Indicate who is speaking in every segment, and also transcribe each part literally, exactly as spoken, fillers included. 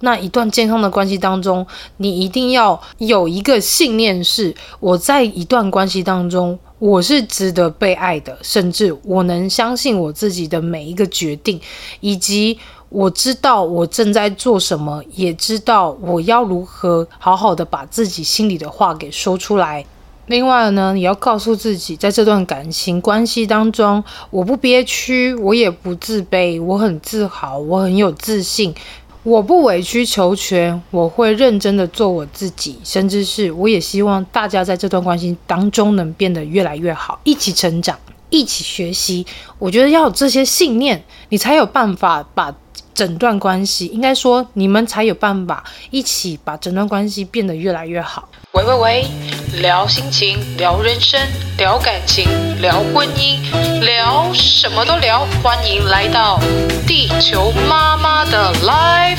Speaker 1: 那一段健康的关系当中，你一定要有一个信念是，我在一段关系当中我是值得被爱的，甚至我能相信我自己的每一个决定，以及我知道我正在做什么，也知道我要如何好好的把自己心里的话给说出来。另外呢，也要告诉自己，在这段感情关系当中，我不憋屈，我也不自卑，我很自豪，我很有自信，我不委曲求全，我会认真的做我自己，甚至是我也希望大家在这段关系当中能变得越来越好，一起成长，一起学习。我觉得要有这些信念，你才有办法把整段关系，应该说你们才有办法一起把整段关系变得越来越好。喂喂喂，聊心情，聊人生，聊感情，聊婚姻，聊什么都聊，欢迎来到地球妈妈的 Live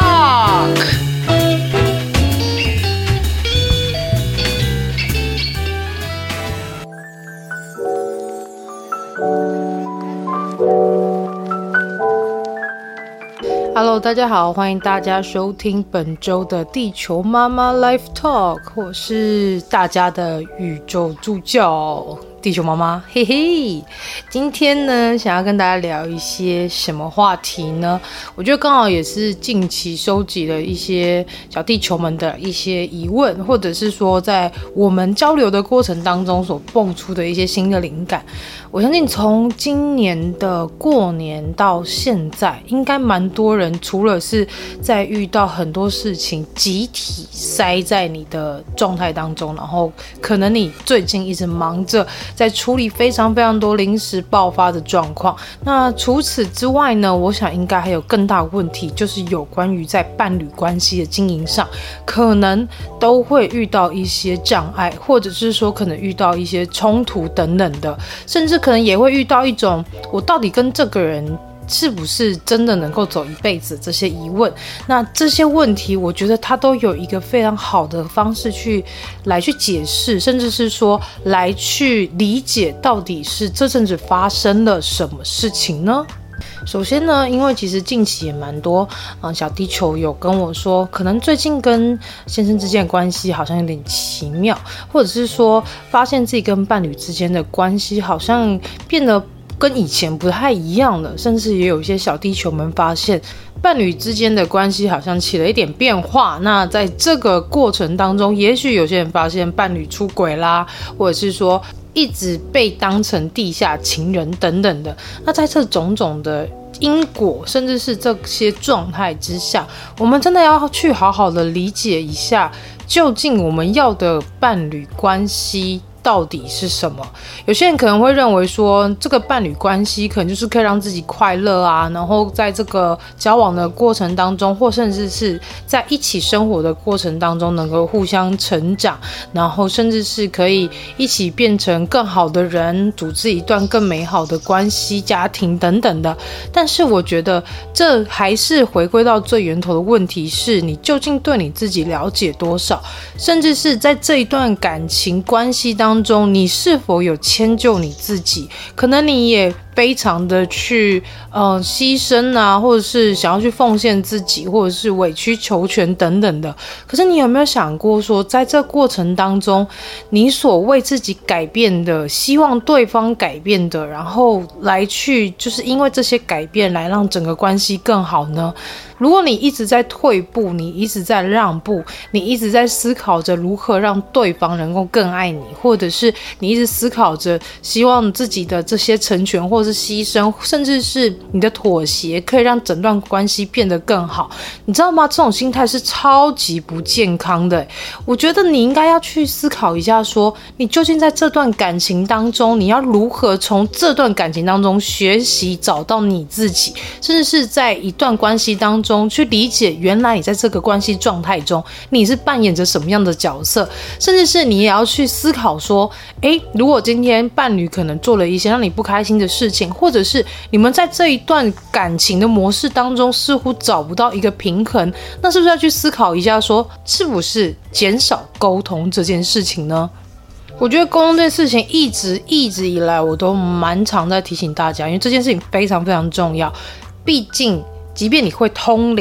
Speaker 1: Talk。Hello， 大家好，欢迎大家收听本周的地球妈妈 Live Talk， 我是大家的宇宙助教地球妈妈，嘿嘿。今天呢，想要跟大家聊一些什么话题呢？我觉得刚好也是近期收集了一些小地球们的一些疑问，或者是说在我们交流的过程当中所蹦出的一些新的灵感。我相信从今年的过年到现在，应该蛮多人除了是在遇到很多事情集体塞在你的状态当中，然后可能你最近一直忙着在处理非常非常多临时爆发的状况。那除此之外呢，我想应该还有更大的问题，就是有关于在伴侣关系的经营上，可能都会遇到一些障碍，或者是说可能遇到一些冲突等等的，甚至可能也会遇到一种我到底跟这个人是不是真的能够走一辈子这些疑问。那这些问题我觉得它都有一个非常好的方式去来去解释，甚至是说来去理解到底是这阵子发生了什么事情呢。首先呢，因为其实近期也蛮多、嗯、小地球有跟我说，可能最近跟先生之间的关系好像有点奇妙，或者是说发现自己跟伴侣之间的关系好像变得跟以前不太一样了，甚至也有一些小地球们发现伴侣之间的关系好像起了一点变化。那在这个过程当中，也许有些人发现伴侣出轨啦，或者是说一直被当成地下情人等等的。那在这种种的因果，甚至是这些状态之下，我们真的要去好好的理解一下，究竟我们要的伴侣关系到底是什么。有些人可能会认为说，这个伴侣关系可能就是可以让自己快乐啊，然后在这个交往的过程当中，或甚至是在一起生活的过程当中能够互相成长，然后甚至是可以一起变成更好的人，组织一段更美好的关系、家庭等等的。但是我觉得这还是回归到最源头的问题，是你究竟对你自己了解多少，甚至是在这一段感情关系当中当中你是否有迁就你自己。可能你也非常的去呃牺牲啊，或者是想要去奉献自己，或者是委曲求全等等的。可是你有没有想过说，在这过程当中，你所为自己改变的，希望对方改变的，然后来去就是因为这些改变来让整个关系更好呢？如果你一直在退步，你一直在让步，你一直在思考着如何让对方能够更爱你，或者是你一直思考着希望自己的这些成全或是牺牲，甚至是你的妥协可以让整段关系变得更好，你知道吗？这种心态是超级不健康的。我觉得你应该要去思考一下说，你究竟在这段感情当中，你要如何从这段感情当中学习找到你自己，甚至是在一段关系当中去理解，原来你在这个关系状态中你是扮演着什么样的角色，甚至是你也要去思考说，诶，如果今天伴侣可能做了一些让你不开心的事情，或者是你们在这一段感情的模式当中似乎找不到一个平衡，那是不是要去思考一下说，是不是减少沟通这件事情呢？我觉得沟通这件事情一直一直以来我都蛮常在提醒大家，因为这件事情非常非常重要。毕竟即便你会通灵，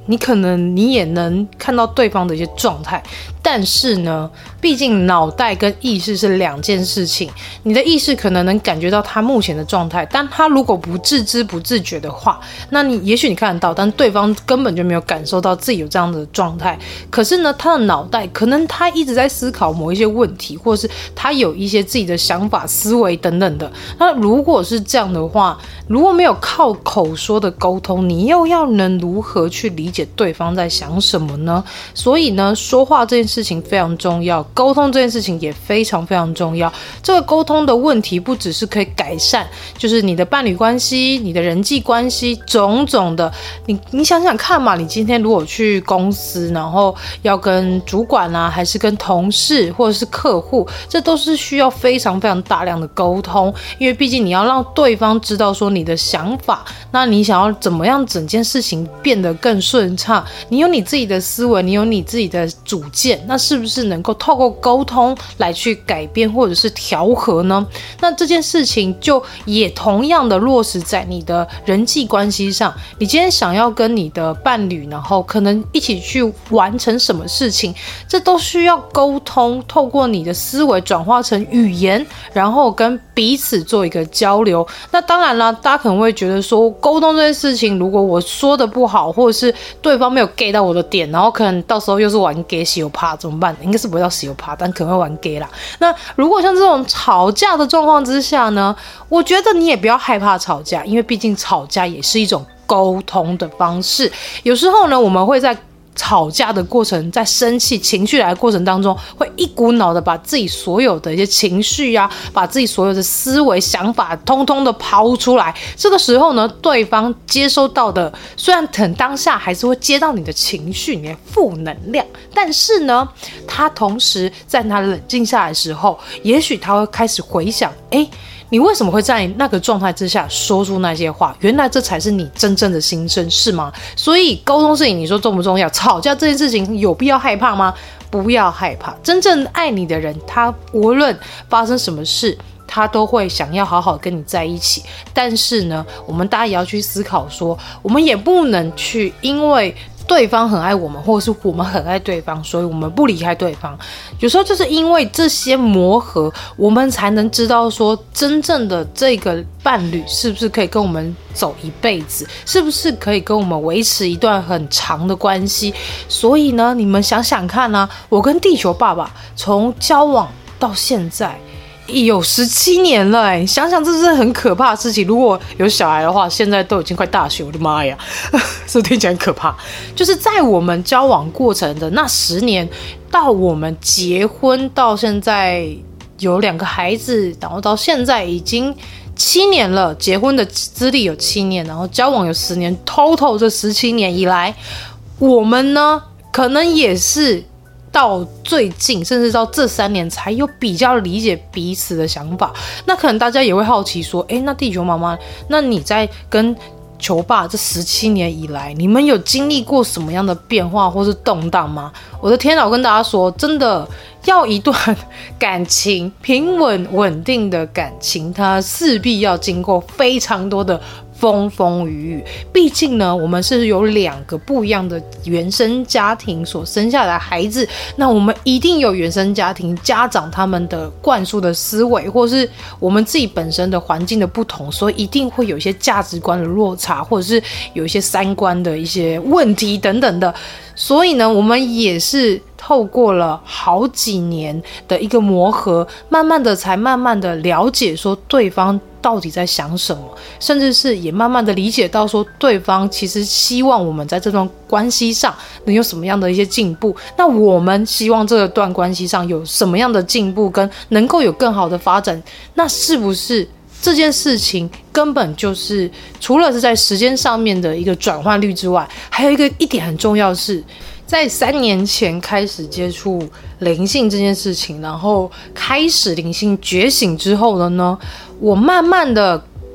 Speaker 1: 你可能你也能看到对方的一些状态，但是呢，毕竟脑袋跟意识是两件事情。你的意识可能能感觉到他目前的状态，但他如果不自知不自觉的话，那你也许你看得到，但对方根本就没有感受到自己有这样的状态。可是呢，他的脑袋可能他一直在思考某一些问题，或是他有一些自己的想法、思维等等的。那如果是这样的话，如果没有靠口说的沟通，你又要能如何去理解对方在想什么呢？所以呢，说话这件事情非常重要，沟通这件事情也非常非常重要。这个沟通的问题不只是可以改善，就是你的伴侣关系、你的人际关系种种的。你你想想看嘛，你今天如果去公司，然后要跟主管啊，还是跟同事或者是客户，这都是需要非常非常大量的沟通，因为毕竟你要让对方知道说你的想法，那你想要怎么样整件事情变得更顺畅，你有你自己的思维，你有你自己的主见，那是不是能够透过沟通来去改变或者是调和呢？那这件事情就也同样的落实在你的人际关系上。你今天想要跟你的伴侣，然后可能一起去完成什么事情，这都需要沟通，透过你的思维转化成语言，然后跟彼此做一个交流。那当然啦，大家可能会觉得说，沟通这件事情，如果我说的不好，或者是对方没有 get 到我的点，然后可能到时候又是玩 gay 喜有趴怎么办？应该是不会到喜有趴，但可能会玩 gay 啦。那如果像这种吵架的状况之下呢，我觉得你也不要害怕吵架，因为毕竟吵架也是一种沟通的方式。有时候呢，我们会在吵架的过程，在生气情绪来的过程当中，会一股脑的把自己所有的一些情绪啊，把自己所有的思维想法通通的抛出来。这个时候呢，对方接收到的虽然很当下还是会接到你的情绪，你的负能量，但是呢，他同时在他冷静下来的时候，也许他会开始回想，哎，你为什么会在那个状态之下说出那些话？原来这才是你真正的心声，是吗？所以沟通事情，你说重不重要？吵架这件事情有必要害怕吗？不要害怕。真正爱你的人，他无论发生什么事，他都会想要好好跟你在一起。但是呢，我们大家也要去思考说，我们也不能去因为对方很爱我们，或者是我们很爱对方，所以我们不离开对方。有时候就是因为这些磨合，我们才能知道说，真正的这个伴侣是不是可以跟我们走一辈子，是不是可以跟我们维持一段很长的关系。所以呢，你们想想看啊，我跟地球爸爸从交往到现在有十七年了，哎，想想这是很可怕的事情。如果有小孩的话，现在都已经快大学，我的妈呀，是不是听起来很可怕？就是在我们交往过程的那十年，到我们结婚到现在有两个孩子，然后到现在已经七年了，结婚的资历有七年，然后交往有十年 ，total 这十七年以来，我们呢可能也是到最近，甚至到这三年才有比较理解彼此的想法。那可能大家也会好奇说，诶，那地球妈妈，那你在跟球爸这十七年以来，你们有经历过什么样的变化或是动荡吗？我的天哪，我跟大家说，真的要一段感情平稳稳定的感情，它势必要经过非常多的风风雨雨。毕竟呢，我们是有两个不一样的原生家庭所生下来的孩子，那我们一定有原生家庭家长他们的灌输的思维，或是我们自己本身的环境的不同，所以一定会有一些价值观的落差，或者是有一些三观的一些问题等等的。所以呢，我们也是透过了好几年的一个磨合，慢慢的才慢慢的了解说对方到底在想什么，甚至是也慢慢的理解到说对方其实希望我们在这段关系上能有什么样的一些进步，那我们希望这段关系上有什么样的进步跟能够有更好的发展，那是不是这件事情根本就是除了是在时间上面的一个转换率之外，还有一个一点很重要的是，在三年前开始接触灵性这件事情，然后开始灵性觉醒之后了呢，我慢慢的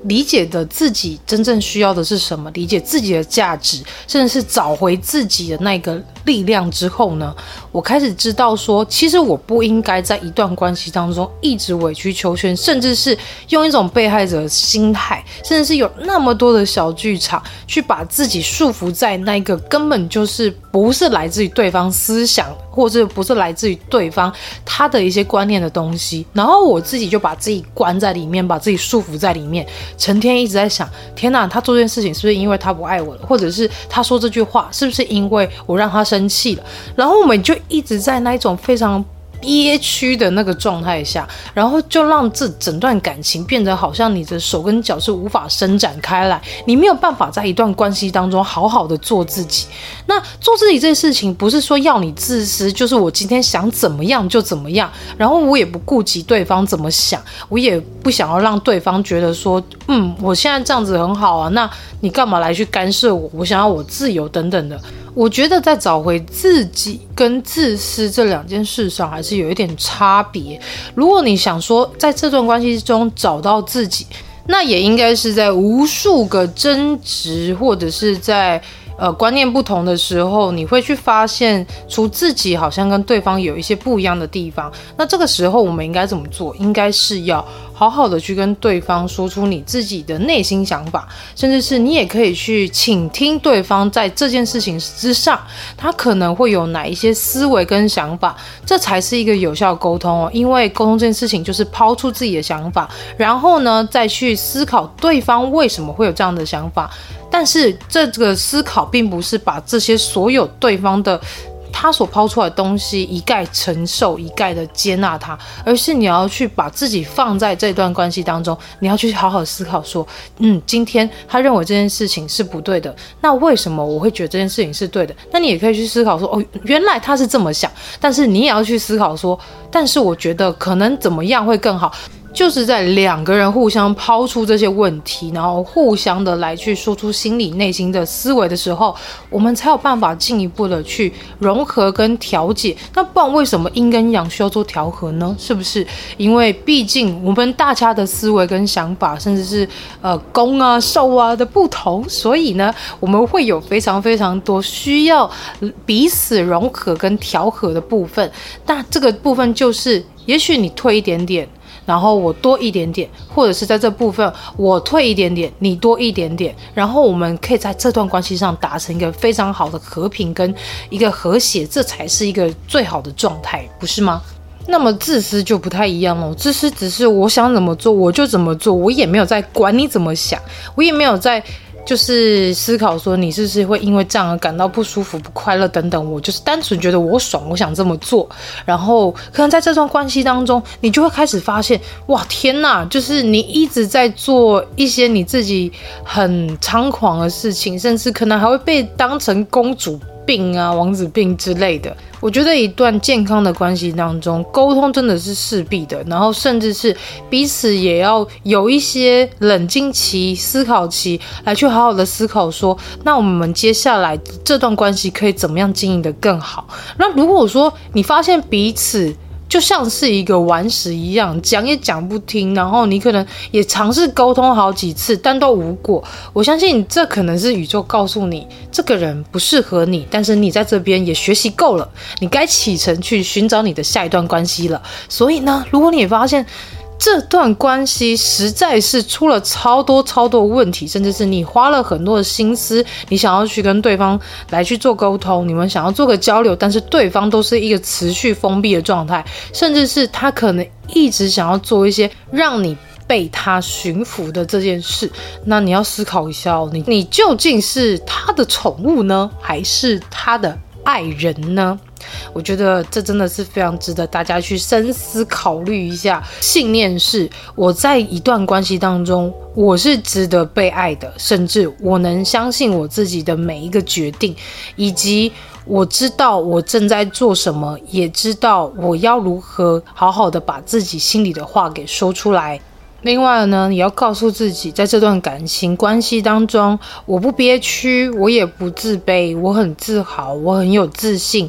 Speaker 1: 理解的自己真正需要的是什么，理解自己的价值，甚至是找回自己的那个力量之后呢，我开始知道说，其实我不应该在一段关系当中一直委曲求全，甚至是用一种被害者的心态，甚至是有那么多的小剧场去把自己束缚在那个根本就是不是来自于对方思想，或者不是来自于对方他的一些观念的东西，然后我自己就把自己关在里面，把自己束缚在里面，成天一直在想，天哪，他做这件事情是不是因为他不爱我了，或者是他说这句话是不是因为我让他生气了，然后我们就一直在那一种非常憋屈的那个状态下，然后就让这整段感情变得好像你的手跟脚是无法伸展开来，你没有办法在一段关系当中好好的做自己。那做自己这件事情不是说要你自私，就是我今天想怎么样就怎么样，然后我也不顾及对方怎么想，我也不想要让对方觉得说嗯，我现在这样子很好啊，那你干嘛来去干涉我，我想要我自由等等的。我觉得在找回自己跟自私这两件事上还是有一点差别。如果你想说在这段关系中找到自己，那也应该是在无数个争执或者是在呃观念不同的时候，你会去发现除自己好像跟对方有一些不一样的地方。那这个时候我们应该怎么做？应该是要好好的去跟对方说出你自己的内心想法，甚至是你也可以去倾听对方在这件事情之上他可能会有哪一些思维跟想法，这才是一个有效沟通哦。因为沟通这件事情就是抛出自己的想法，然后呢再去思考对方为什么会有这样的想法，但是这个思考并不是把这些所有对方的他所抛出来的东西一概承受，一概的接纳他，而是你要去把自己放在这段关系当中，你要去好好思考说，嗯，今天他认为这件事情是不对的，那为什么我会觉得这件事情是对的？那你也可以去思考说，哦，原来他是这么想，但是你也要去思考说，但是我觉得可能怎么样会更好。就是在两个人互相抛出这些问题，然后互相的来去说出心里内心的思维的时候，我们才有办法进一步的去融合跟调解。那不然为什么阴跟阳需要做调和呢？是不是因为毕竟我们大家的思维跟想法，甚至是呃攻啊受啊的不同，所以呢我们会有非常非常多需要彼此融合跟调和的部分。那这个部分就是也许你退一点点，然后我多一点点，或者是在这部分我退一点点，你多一点点，然后我们可以在这段关系上达成一个非常好的和平跟一个和谐，这才是一个最好的状态，不是吗？那么自私就不太一样了，自私只是我想怎么做我就怎么做，我也没有在管你怎么想，我也没有在就是思考说你是不是会因为这样而感到不舒服不快乐等等，我就是单纯觉得我爽，我想这么做。然后可能在这段关系当中你就会开始发现，哇天哪，就是你一直在做一些你自己很猖狂的事情，甚至可能还会被当成公主病啊王子病之类的。我觉得一段健康的关系当中，沟通真的是势必的，然后甚至是彼此也要有一些冷静期思考期来去好好的思考说，那我们接下来这段关系可以怎么样经营得更好。那如果说你发现彼此就像是一个顽石一样，讲也讲不听，然后你可能也尝试沟通好几次但都无果，我相信这可能是宇宙告诉你这个人不适合你，但是你在这边也学习够了，你该启程去寻找你的下一段关系了。所以呢，如果你也发现这段关系实在是出了超多超多问题，甚至是你花了很多的心思，你想要去跟对方来去做沟通，你们想要做个交流，但是对方都是一个持续封闭的状态，甚至是他可能一直想要做一些让你被他驯服的这件事，那你要思考一下哦，你你究竟是他的宠物呢，还是他的爱人呢？我觉得这真的是非常值得大家去深思考虑一下。信念是我在一段关系当中我是值得被爱的，甚至我能相信我自己的每一个决定，以及我知道我正在做什么，也知道我要如何好好的把自己心里的话给说出来。另外呢，也要告诉自己，在这段感情关系当中，我不憋屈，我也不自卑，我很自豪，我很有自信，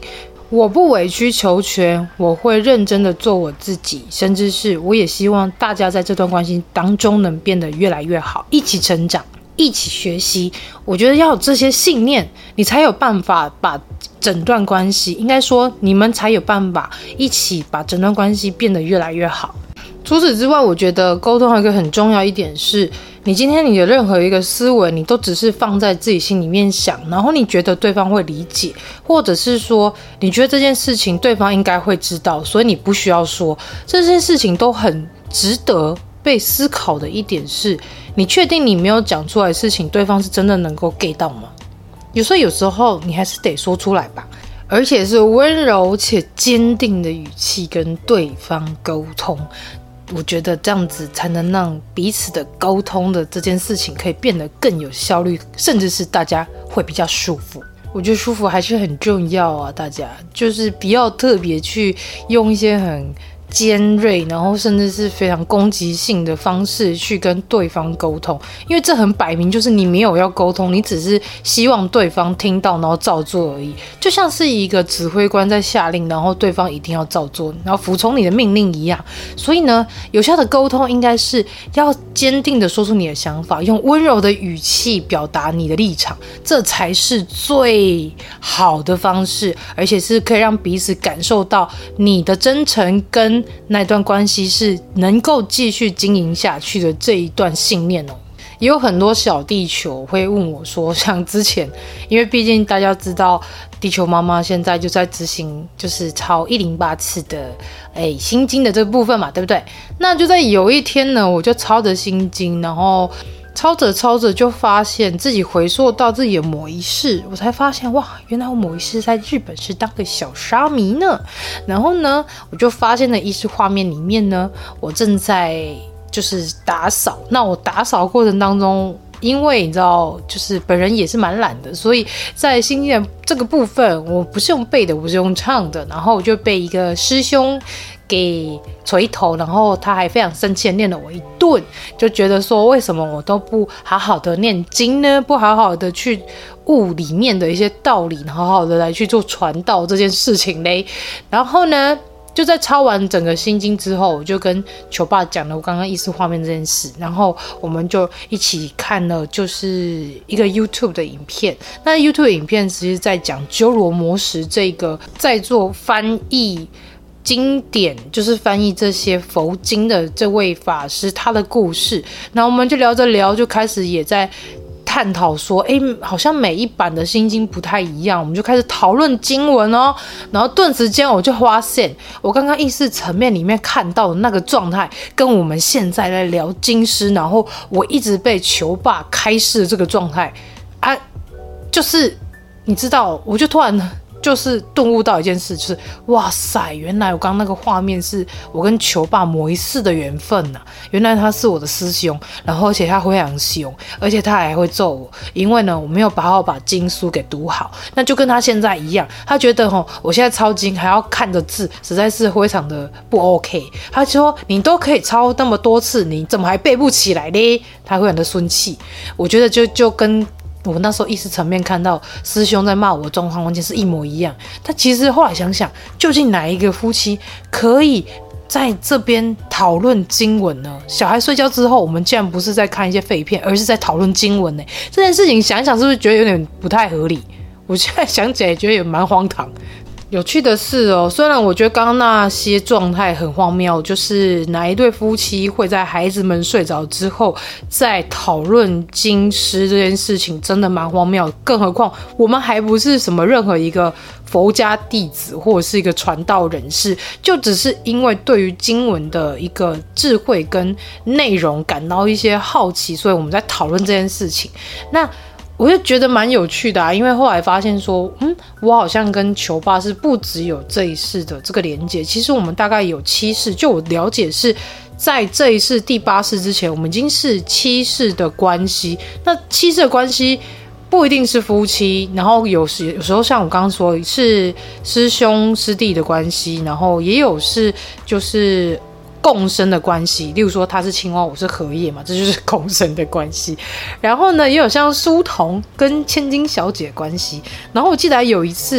Speaker 1: 我不委曲求全，我会认真的做我自己，甚至是我也希望大家在这段关系当中能变得越来越好，一起成长，一起学习。我觉得要有这些信念，你才有办法把整段关系，应该说你们才有办法一起把整段关系变得越来越好。除此之外，我觉得沟通还有一个很重要一点是，你今天你的任何一个思维，你都只是放在自己心里面想，然后你觉得对方会理解，或者是说你觉得这件事情对方应该会知道，所以你不需要说。这些事情都很值得被思考的一点是，你确定你没有讲出来的事情，对方是真的能够 get 到吗？有时候有时候你还是得说出来吧，而且是温柔且坚定的语气跟对方沟通。我觉得这样子才能让彼此的沟通的这件事情可以变得更有效率，甚至是大家会比较舒服。我觉得舒服还是很重要啊，大家就是不要特别去用一些很尖锐，然后甚至是非常攻击性的方式去跟对方沟通，因为这很摆明就是你没有要沟通，你只是希望对方听到然后照做而已，就像是一个指挥官在下令，然后对方一定要照做，然后服从你的命令一样。所以呢，有效的沟通应该是要坚定的说出你的想法，用温柔的语气表达你的立场，这才是最好的方式，而且是可以让彼此感受到你的真诚跟那段关系是能够继续经营下去的这一段信念哦。也有很多小地球会问我说，像之前，因为毕竟大家知道地球妈妈现在就在执行就是超一零八次的诶心经的这个部分嘛，对不对？那就在有一天呢，我就抄着心经，然后抄着抄着就发现自己回溯到自己的某一世，我才发现哇，原来我某一世在日本是当个小沙弥呢。然后呢，我就发现了意识画面里面呢，我正在就是打扫。那我打扫过程当中，因为你知道，就是本人也是蛮懒的，所以在心经的这个部分，我不是用背的，我是用唱的。然后我就被一个师兄给捶头，然后他还非常生气的念了我一顿，就觉得说为什么我都不好好的念经呢？不好好的去悟里面的一些道理，好好的来去做传道这件事情嘞。然后呢，就在抄完整个心经之后，我就跟球爸讲了我刚刚意识画面这件事，然后我们就一起看了就是一个 YouTube 的影片。那 YouTube 的影片其实在讲鸠罗摩什这个在做翻译经典，就是翻译这些佛经的这位法师他的故事。然后我们就聊着聊，就开始也在探讨说，哎，好像每一版的心经不太一样，我们就开始讨论经文哦。然后顿时间我就发现，我刚刚意识层面里面看到的那个状态，跟我们现在在聊经师，然后我一直被球爸开示的这个状态啊，就是你知道，我就突然就是顿悟到一件事，就是哇塞，原来我刚刚那个画面是我跟球爸某一世的缘分啊！原来他是我的师兄，然后而且他非常凶，而且他还会揍我，因为呢我没有好好把经书给读好，那就跟他现在一样，他觉得吼我现在抄经还要看着字，实在是非常的不 OK。他说你都可以抄那么多次，你怎么还背不起来嘞？他会很的生气。我觉得就就跟我那时候意识层面看到师兄在骂我的状况完全是一模一样。但其实后来想想，究竟哪一个夫妻可以在这边讨论经文呢？小孩睡觉之后，我们竟然不是在看一些废片，而是在讨论经文呢？这件事情想一想，是不是觉得有点不太合理？我现在想起来也觉得也蛮荒唐。有趣的是哦，虽然我觉得刚刚那些状态很荒谬，就是哪一对夫妻会在孩子们睡着之后再讨论经师这件事情，真的蛮荒谬。更何况我们还不是什么任何一个佛家弟子或者是一个传道人士，就只是因为对于经文的一个智慧跟内容感到一些好奇，所以我们在讨论这件事情。那我就觉得蛮有趣的啊，因为后来发现说，嗯，我好像跟球爸是不只有这一世的这个连结，其实我们大概有七世，就我了解是在这一世第八世之前，我们已经是七世的关系。那七世的关系不一定是夫妻，然后有时有时候像我刚刚说是师兄师弟的关系，然后也有是就是共生的关系，例如说他是青蛙，我是荷叶嘛，这就是共生的关系。然后呢，也有像书童跟千金小姐的关系。然后我记得有一次，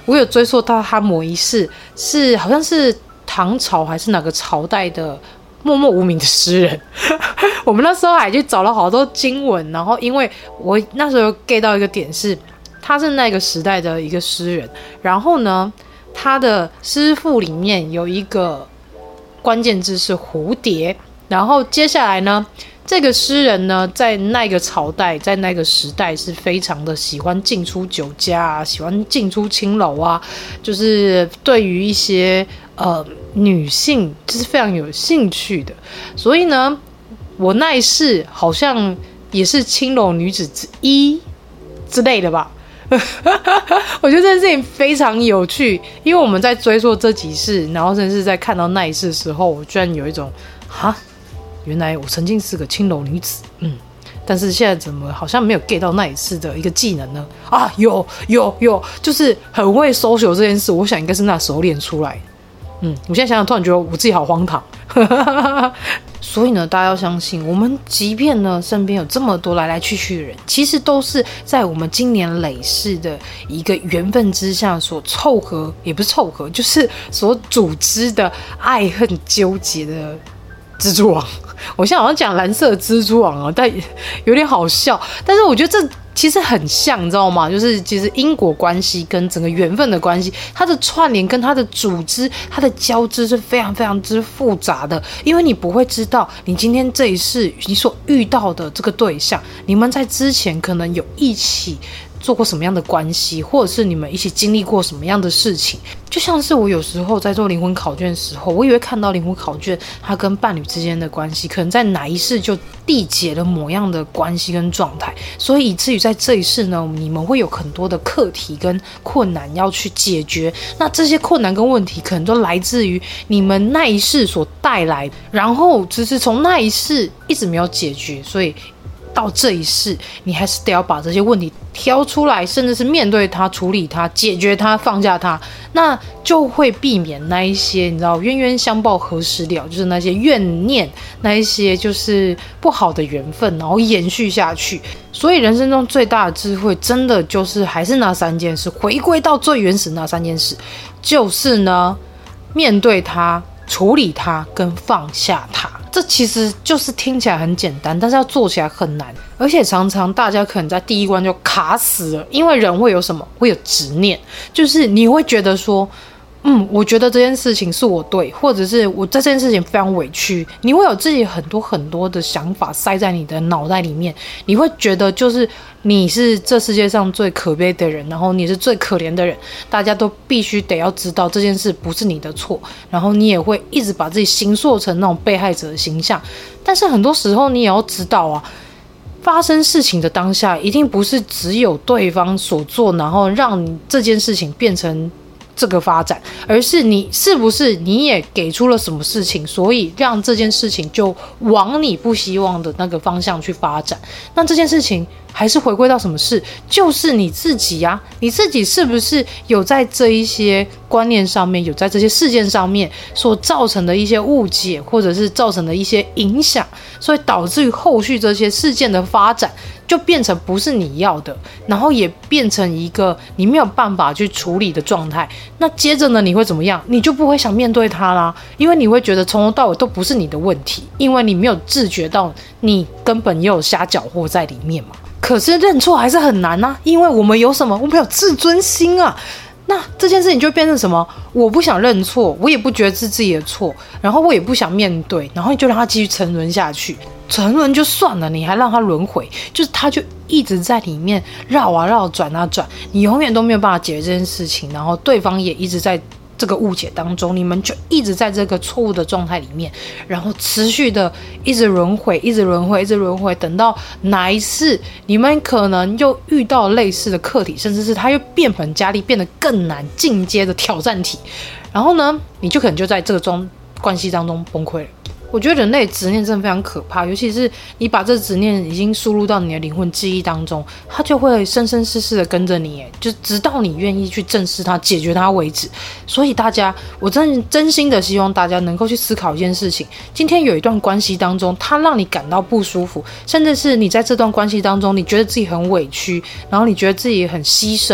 Speaker 1: 我有追溯到他某一世是好像是唐朝还是哪个朝代的默默无名的诗人我们那时候还去找了好多经文，然后因为我那时候 get 到一个点是他是那个时代的一个诗人，然后呢他的诗赋里面有一个关键字是蝴蝶，然后接下来呢这个诗人呢在那个朝代在那个时代是非常的喜欢进出酒家啊，喜欢进出青楼啊，就是对于一些呃女性就是非常有兴趣的，所以呢我那一世好像也是青楼女子之一之类的吧我觉得这件事情非常有趣，因为我们在追溯这几世，然后甚至是在看到那一世的时候，我居然有一种哈，原来我曾经是个青楼女子，嗯，但是现在怎么好像没有 get 到那一次的一个技能呢？啊，有有有，就是很会 social 这件事，我想应该是那时候练出来的。嗯，我现在想想，突然觉得我自己好荒唐。所以呢，大家要相信，我们即便呢身边有这么多来来去去的人，其实都是在我们经年累世的一个缘分之下所凑合，也不是凑合，就是所组织的爱恨纠结的蜘蛛网。我现在好像讲蓝色的蜘蛛网哦，但有点好笑。但是我觉得这其实很像，你知道吗？就是其实因果关系跟整个缘分的关系，它的串联跟它的组织、它的交织是非常非常之复杂的。因为你不会知道，你今天这一世你所遇到的这个对象，你们在之前可能有一起做过什么样的关系，或者是你们一起经历过什么样的事情。就像是我有时候在做灵魂考卷的时候，我以为看到灵魂考卷它跟伴侣之间的关系可能在哪一世就缔结了某样的关系跟状态，所以以至于在这一世呢，你们会有很多的课题跟困难要去解决。那这些困难跟问题可能都来自于你们那一世所带来的，然后只是从那一世一直没有解决，所以到这一世你还是得要把这些问题挑出来，甚至是面对它、处理它、解决它、放下它，那就会避免那一些你知道冤冤相报何时了，就是那些怨念，那一些就是不好的缘分，然后延续下去。所以人生中最大的智慧真的就是还是那三件事，回归到最原始那三件事，就是呢面对它、处理它跟放下它。这其实就是听起来很简单，但是要做起来很难，而且常常大家可能在第一关就卡死了，因为人会有什么？会有执念，就是你会觉得说嗯，我觉得这件事情是我对，或者是我在这件事情非常委屈，你会有自己很多很多的想法塞在你的脑袋里面，你会觉得就是你是这世界上最可悲的人，然后你是最可怜的人，大家都必须得要知道这件事不是你的错，然后你也会一直把自己形塑成那种被害者的形象。但是很多时候你也要知道啊，发生事情的当下一定不是只有对方所做，然后让你这件事情变成这个发展，而是你是不是你也给出了什么事情，所以让这件事情就往你不希望的那个方向去发展。那这件事情还是回归到什么事？就是你自己啊，你自己是不是有在这一些观念上面，有在这些事件上面所造成的一些误解，或者是造成的一些影响，所以导致于后续这些事件的发展就变成不是你要的，然后也变成一个你没有办法去处理的状态。那接着呢，你会怎么样？你就不会想面对它啦，因为你会觉得从头到尾都不是你的问题，因为你没有自觉到你根本也有瞎搅和在里面嘛。可是认错还是很难啊，因为我们有什么？我们有自尊心啊。那这件事情就变成什么？我不想认错，我也不觉得是自己的错，然后我也不想面对，然后就让它继续沉沦下去。沉沦就算了，你还让它轮回，就是它就一直在里面绕啊绕、转啊转，你永远都没有办法解决这件事情，然后对方也一直在这个误解当中，你们就一直在这个错误的状态里面，然后持续的一直轮回，一直轮回，一直轮回，等到哪一次你们可能又遇到类似的课题，甚至是它又变本加厉，变得更难，进阶的挑战题，然后呢，你就可能就在这个中关系当中崩溃了。我觉得人类执念真的非常可怕，尤其是你把这执念已经输入到你的灵魂记忆当中，它就会生生世世的跟着你，就直到你愿意去正视它、解决它为止。所以大家，我真真心的希望大家能够去思考一件事情：今天有一段关系当中，它让你感到不舒服，甚至是你在这段关系当中，你觉得自己很委屈，然后你觉得自己很牺牲，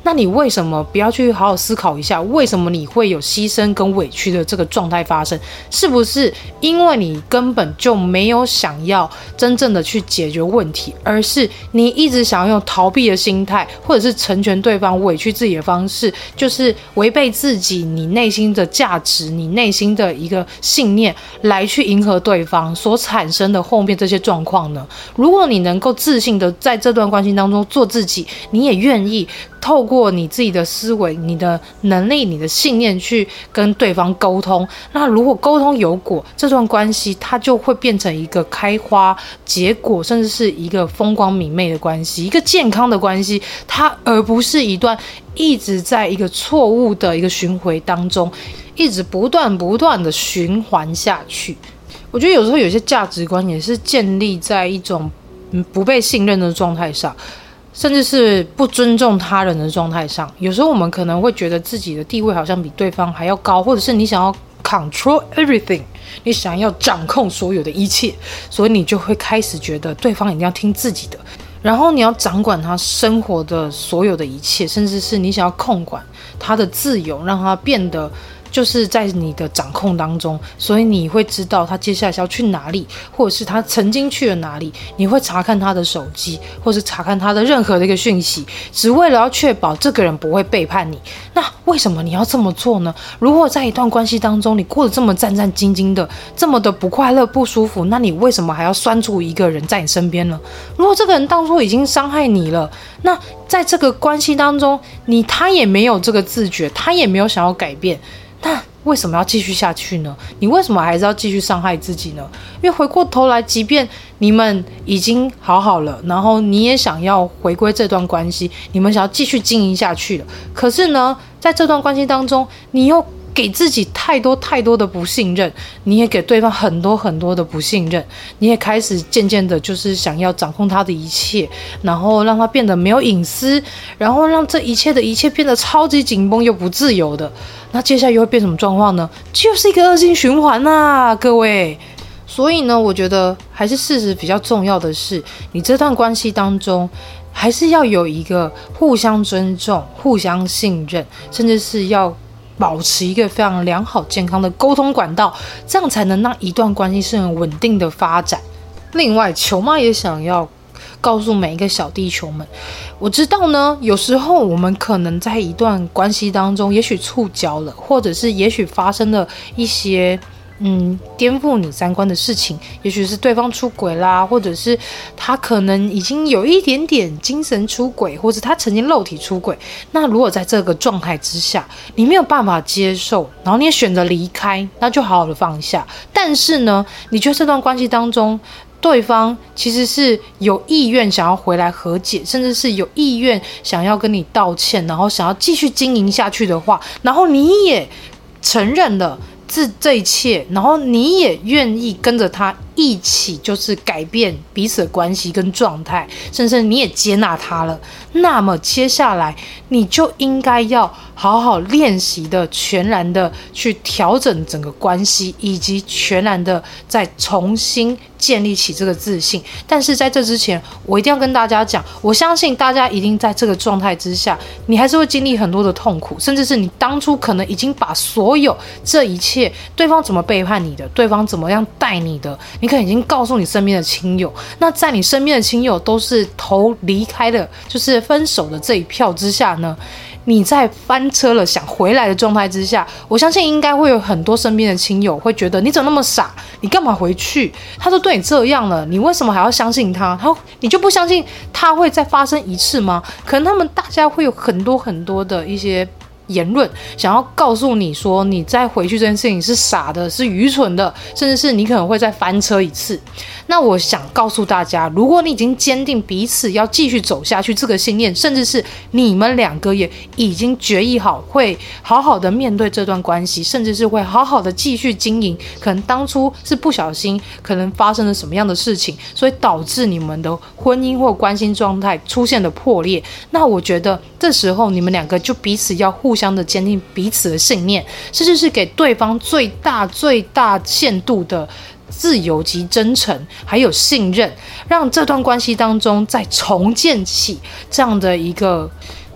Speaker 1: 那你为什么不要去好好思考一下，为什么你会有牺牲跟委屈的这个状态发生？是不是因为你根本就没有想要真正的去解决问题，而是你一直想要用逃避的心态，或者是成全对方、委屈自己的方式，就是违背自己你内心的价值、你内心的一个信念来去迎合对方所产生的后面这些状况呢？如果你能够自信的在这段关系当中做自己，你也愿意透过你自己的思维、你的能力、你的信念去跟对方沟通，那如果沟通有果，这段关系它就会变成一个开花结果，甚至是一个风光明媚的关系，一个健康的关系，它而不是一段一直在一个错误的一个循环当中，一直不断不断的循环下去。我觉得有时候有些价值观也是建立在一种不被信任的状态上，甚至是不尊重他人的状态上。有时候我们可能会觉得自己的地位好像比对方还要高，或者是你想要 control everything， 你想要掌控所有的一切，所以你就会开始觉得对方一定要听自己的，然后你要掌管他生活的所有的一切，甚至是你想要控管他的自由，让他变得就是在你的掌控当中，所以你会知道他接下来是要去哪里，或者是他曾经去了哪里，你会查看他的手机，或是查看他的任何的一个讯息，只为了要确保这个人不会背叛你。那为什么你要这么做呢？如果在一段关系当中你过得这么战战兢兢的，这么的不快乐不舒服，那你为什么还要拴住一个人在你身边呢？如果这个人当初已经伤害你了，那在这个关系当中你他也没有这个自觉，他也没有想要改变，那为什么要继续下去呢？你为什么还是要继续伤害自己呢？因为回过头来，即便你们已经好好了，然后你也想要回归这段关系，你们想要继续经营下去了，可是呢，在这段关系当中，你又给自己太多太多的不信任，你也给对方很多很多的不信任，你也开始渐渐的就是想要掌控他的一切，然后让他变得没有隐私，然后让这一切的一切变得超级紧绷又不自由的，那接下来又会变什么状况呢？就是一个恶性循环啊，各位。所以呢，我觉得还是事实比较重要的是，你这段关系当中还是要有一个互相尊重、互相信任，甚至是要保持一个非常良好健康的沟通管道，这样才能让一段关系是很稳定的发展。另外，球妈也想要告诉每一个小地球们，我知道呢，有时候我们可能在一段关系当中也许触礁了，或者是也许发生了一些嗯，颠覆你三观的事情，也许是对方出轨啦，或者是他可能已经有一点点精神出轨，或者他曾经肉体出轨。那如果在这个状态之下，你没有办法接受，然后你也选择离开，那就好好的放下。但是呢，你觉得这段关系当中，对方其实是有意愿想要回来和解，甚至是有意愿想要跟你道歉，然后想要继续经营下去的话，然后你也承认了这这一切，然后你也愿意跟着他一起就是改变彼此的关系跟状态，甚至你也接纳他了，那么接下来你就应该要好好练习的全然的去调整整个关系，以及全然的再重新建立起这个自信。但是在这之前，我一定要跟大家讲，我相信大家一定在这个状态之下，你还是会经历很多的痛苦，甚至是你当初可能已经把所有这一切，对方怎么背叛你的，对方怎么样待你的，你可能已经告诉你身边的亲友，那在你身边的亲友都是投离开的，就是分手的这一票之下呢，你在翻车了想回来的状态之下，我相信应该会有很多身边的亲友会觉得，你怎么那么傻，你干嘛回去，他都对你这样了，你为什么还要相信他，他你就不相信他会再发生一次吗？可能他们大家会有很多很多的一些言论想要告诉你说，你再回去这件事情是傻的，是愚蠢的，甚至是你可能会再翻车一次。那我想告诉大家，如果你已经坚定彼此要继续走下去这个信念，甚至是你们两个也已经决议好会好好的面对这段关系，甚至是会好好的继续经营，可能当初是不小心可能发生了什么样的事情，所以导致你们的婚姻或关系状态出现了破裂，那我觉得这时候你们两个就彼此要互相的坚定彼此的信念，甚至是给对方最大最大限度的自由及真诚，还有信任，让这段关系当中再重建起这样的一个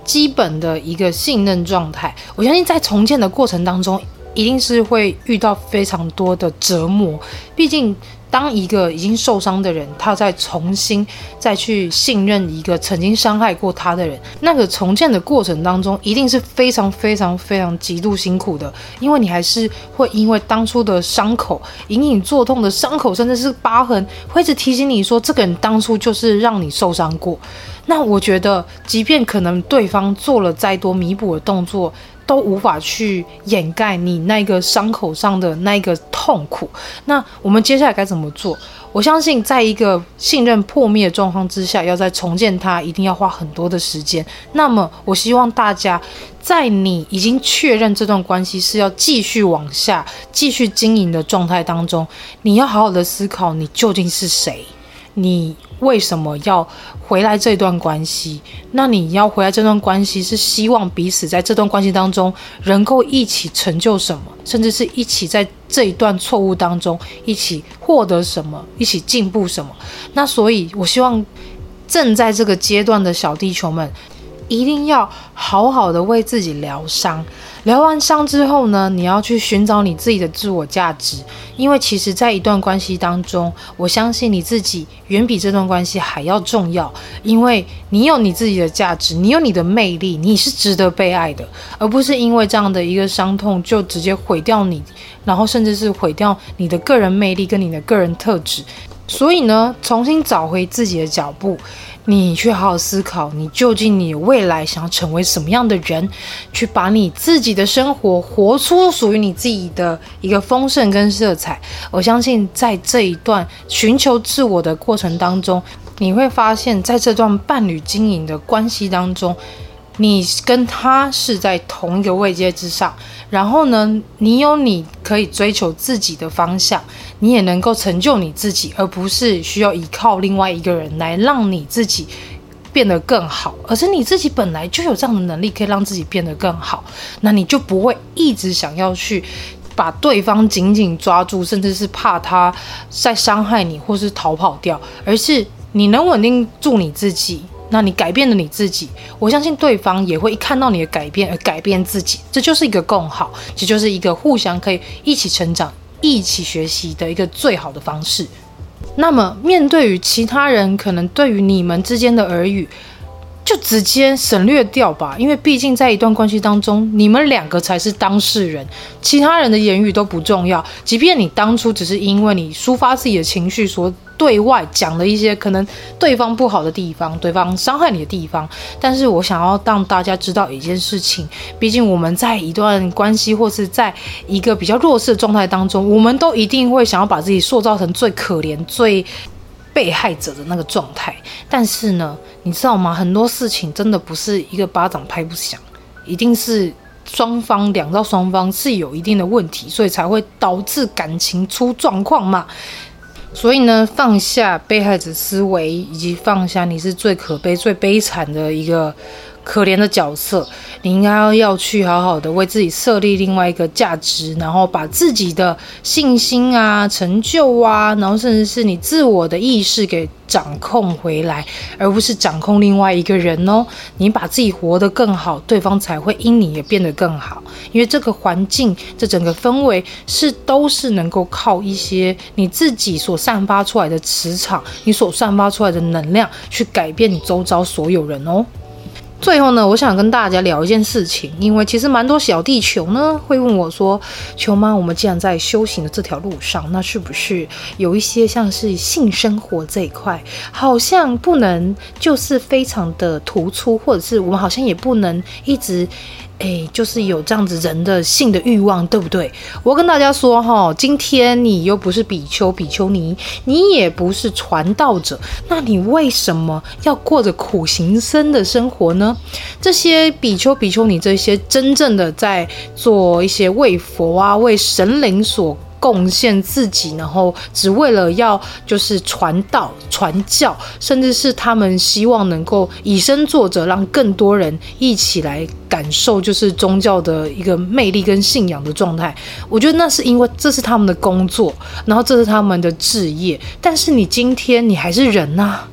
Speaker 1: 基本的一个信任状态。我相信在重建的过程当中，一定是会遇到非常多的折磨，毕竟当一个已经受伤的人，他再重新再去信任一个曾经伤害过他的人，那个重建的过程当中，一定是非常非常非常极度辛苦的，因为你还是会因为当初的伤口隐隐作痛的伤口，甚至是疤痕，会一直提醒你说，这个人当初就是让你受伤过。那我觉得，即便可能对方做了再多弥补的动作，都无法去掩盖你那个伤口上的那个痛苦。那我们接下来该怎么做？我相信在一个信任破灭的状况之下，要再重建它，一定要花很多的时间。那么我希望大家在你已经确认这段关系是要继续往下继续经营的状态当中，你要好好的思考你究竟是谁，你为什么要回来这段关系？那你要回来这段关系是希望彼此在这段关系当中能够一起成就什么，甚至是一起在这一段错误当中一起获得什么，一起进步什么。那所以我希望正在这个阶段的小地球们，一定要好好的为自己疗伤。疗完伤之后呢，你要去寻找你自己的自我价值，因为其实在一段关系当中，我相信你自己远比这段关系还要重要，因为你有你自己的价值，你有你的魅力，你是值得被爱的，而不是因为这样的一个伤痛就直接毁掉你，然后甚至是毁掉你的个人魅力跟你的个人特质。所以呢，重新找回自己的脚步，你去好好思考，你究竟你未来想要成为什么样的人，去把你自己的生活活出属于你自己的一个丰盛跟色彩。我相信在这一段寻求自我的过程当中，你会发现在这段伴侣经营的关系当中，你跟他是在同一个位阶之上，然后呢，你有你可以追求自己的方向，你也能够成就你自己，而不是需要依靠另外一个人来让你自己变得更好，而是你自己本来就有这样的能力可以让自己变得更好，那你就不会一直想要去把对方紧紧抓住，甚至是怕他再伤害你或是逃跑掉，而是你能稳定住你自己，那你改变了你自己，我相信对方也会一看到你的改变而改变自己，这就是一个共好，这就是一个互相可以一起成长一起学习的一个最好的方式。那么面对于其他人可能对于你们之间的耳语，就直接省略掉吧，因为毕竟在一段关系当中，你们两个才是当事人，其他人的言语都不重要。即便你当初只是因为你抒发自己的情绪所对外讲了一些可能对方不好的地方，对方伤害你的地方，但是我想要让大家知道一件事情，毕竟我们在一段关系或是在一个比较弱势的状态当中，我们都一定会想要把自己塑造成最可怜最被害者的那个状态。但是呢，你知道吗，很多事情真的不是一个巴掌拍不响，一定是双方两到双方是有一定的问题，所以才会导致感情出状况嘛。所以呢，放下被害者思维，以及放下你是最可悲最悲惨的一个可怜的角色，你应该要去好好的为自己设立另外一个价值，然后把自己的信心啊、成就啊，然后甚至是你自我的意识给掌控回来，而不是掌控另外一个人哦。你把自己活得更好，对方才会因你也变得更好，因为这个环境这整个氛围是都是能够靠一些你自己所散发出来的磁场，你所散发出来的能量去改变你周遭所有人哦。最后呢，我想跟大家聊一件事情，因为其实蛮多小地球呢会问我说，球妈，我们既然在修行的这条路上，那是不是有一些像是性生活这一块，好像不能就是非常的突出，或者是我们好像也不能一直哎，就是有这样子人的性的欲望，对不对？我跟大家说哈，今天你又不是比丘比丘尼，你也不是传道者，那你为什么要过着苦行僧的生活呢？这些比丘比丘尼，这些真正的在做一些为佛啊、为神灵所贡献自己，然后只为了要就是传道传教，甚至是他们希望能够以身作则，让更多人一起来感受就是宗教的一个魅力跟信仰的状态。我觉得那是因为这是他们的工作，然后这是他们的志业，但是你今天你还是人啊，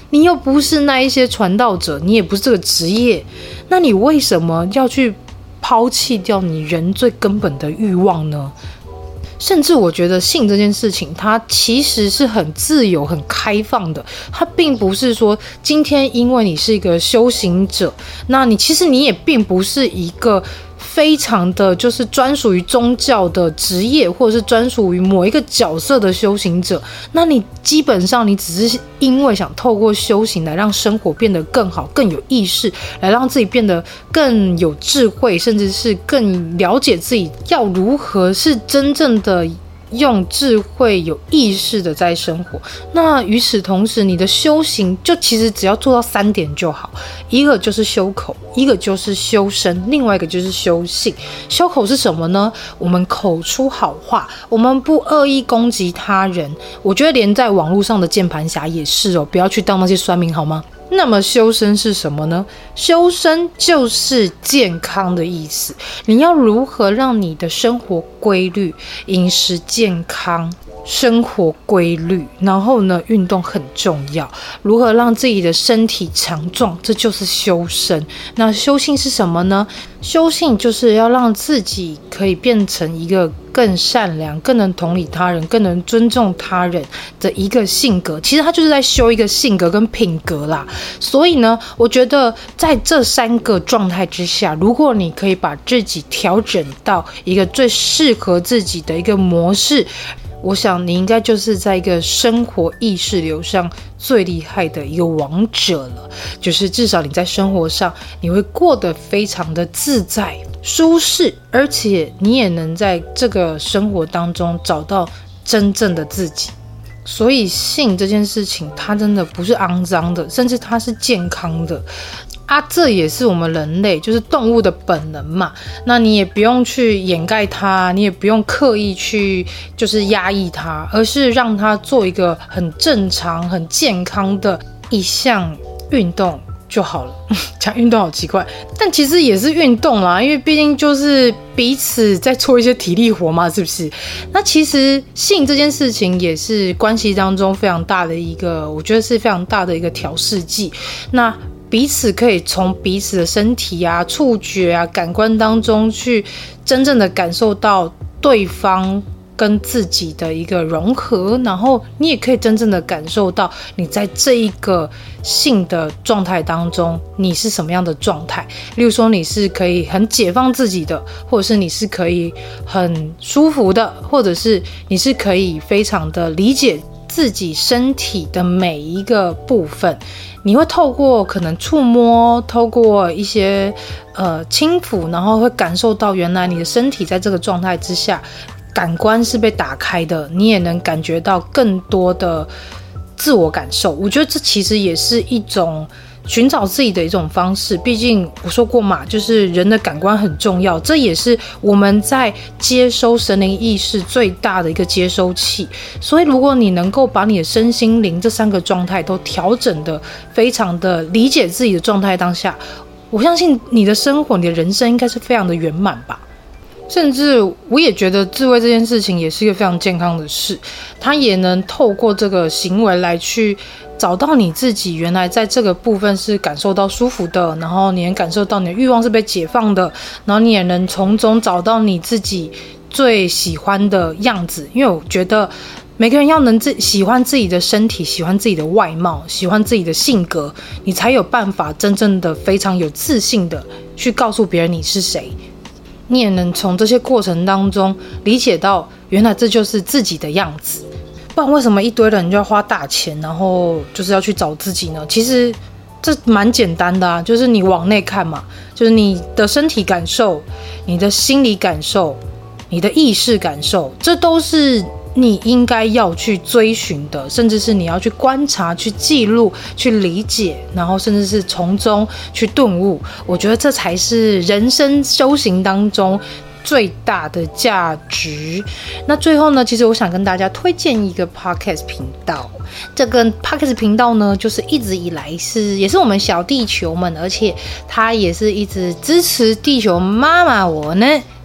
Speaker 1: 你又不是那一些传道者，你也不是这个职业，那你为什么要去抛弃掉你人最根本的欲望呢？甚至我觉得性这件事情，它其实是很自由、很开放的。它并不是说今天因为你是一个修行者，那你其实你也并不是一个非常的就是专属于宗教的职业，或者是专属于某一个角色的修行者。那你基本上你只是因为想透过修行来让生活变得更好、更有意识，来让自己变得更有智慧，甚至是更了解自己要如何是真正的用智慧有意识的在生活。那与此同时，你的修行就其实只要做到三点就好，一个就是修口，一个就是修身，另外一个就是修性。修口是什么呢？我们口出好话，我们不恶意攻击他人。我觉得连在网络上的键盘侠也是哦，不要去当那些酸民好吗？那么修身是什么呢？修身就是健康的意思。你要如何让你的生活规律，饮食健康，生活规律，然后呢，运动很重要。如何让自己的身体强壮，这就是修身。那修性是什么呢？修性就是要让自己可以变成一个更善良、更能同理他人、更能尊重他人的一个性格。其实他就是在修一个性格跟品格啦。所以呢，我觉得在这三个状态之下，如果你可以把自己调整到一个最适合自己的一个模式，我想你应该就是在一个生活意识流上最厉害的一个王者了。就是至少你在生活上你会过得非常的自在舒适，而且你也能在这个生活当中找到真正的自己。所以性这件事情它真的不是肮脏的，甚至它是健康的啊，这也是我们人类就是动物的本能嘛。那你也不用去掩盖它，你也不用刻意去就是压抑它，而是让它做一个很正常很健康的一项运动就好了。讲运动好奇怪，但其实也是运动啦，因为毕竟就是彼此在做一些体力活嘛，是不是？那其实性这件事情也是关系当中非常大的一个，我觉得是非常大的一个调试剂。那彼此可以从彼此的身体啊、触觉啊、感官当中去真正的感受到对方跟自己的一个融合，然后你也可以真正的感受到你在这一个性的状态当中你是什么样的状态。例如说你是可以很解放自己的，或者是你是可以很舒服的，或者是你是可以非常的理解自己身体的每一个部分。你会透过可能触摸，透过一些呃轻抚，然后会感受到原来你的身体在这个状态之下感官是被打开的，你也能感觉到更多的自我感受。我觉得这其实也是一种寻找自己的一种方式。毕竟我说过嘛，就是人的感官很重要，这也是我们在接收神灵意识最大的一个接收器。所以如果你能够把你的身心灵这三个状态都调整的非常的理解自己的状态当下，我相信你的生活，你的人生应该是非常的圆满吧。甚至我也觉得自慰这件事情也是一个非常健康的事，它也能透过这个行为来去找到你自己原来在这个部分是感受到舒服的，然后你能感受到你的欲望是被解放的，然后你也能从中找到你自己最喜欢的样子。因为我觉得每个人要能自喜欢自己的身体，喜欢自己的外貌，喜欢自己的性格，你才有办法真正的非常有自信的去告诉别人你是谁。你也能从这些过程当中理解到原来这就是自己的样子。不然为什么一堆人就要花大钱，然后就是要去找自己呢？其实这蛮简单的啊，就是你往内看嘛，就是你的身体感受，你的心理感受，你的意识感受，这都是你应该要去追寻的，甚至是你要去观察、去记录、去理解，然后甚至是从中去顿悟。我觉得这才是人生修行当中最大的价值。那最后呢，其实我想跟大家推荐一个 podcast 频道。这个 podcast 频道呢，就是一直以来是也是我们小地球们，而且它也是一直支持地球妈妈我呢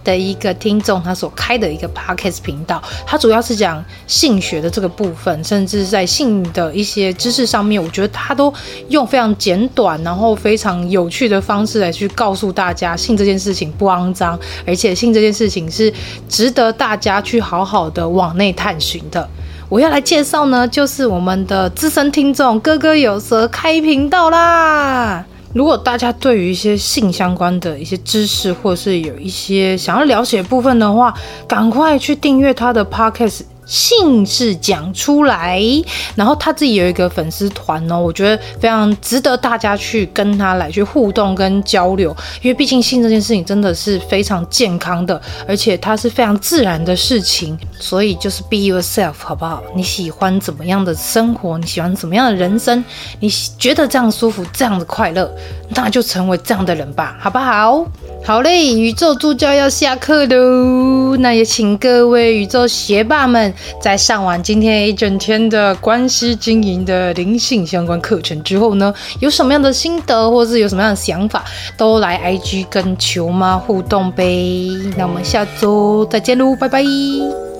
Speaker 1: 的一个听众，他所开的一个 podcast 频道，他主要是讲性学的这个部分，甚至在性的一些知识上面，我觉得他都用非常简短，然后非常有趣的方式来去告诉大家，性这件事情不肮脏，而且性这件事情是值得大家去好好的往内探寻的。我要来介绍呢，就是我们的资深听众哥哥有蛇开频道啦。如果大家对于一些性相关的一些知识，或是有一些想要了解的部分的话，赶快去订阅他的 podcast。性是讲出来，然后他自己有一个粉丝团哦，我觉得非常值得大家去跟他来去互动跟交流，因为毕竟性这件事情真的是非常健康的，而且它是非常自然的事情，所以就是 be yourself 好不好？你喜欢怎么样的生活，你喜欢怎么样的人生，你觉得这样舒服，这样的快乐，那就成为这样的人吧，好不好？好嘞，宇宙助教要下课喽，那也请各位宇宙学霸们在上完今天一整天的关系经营的灵性相关课程之后呢，有什么样的心得或是有什么样的想法，都来 I G 跟球妈互动呗。那我们下周再见喽，拜拜。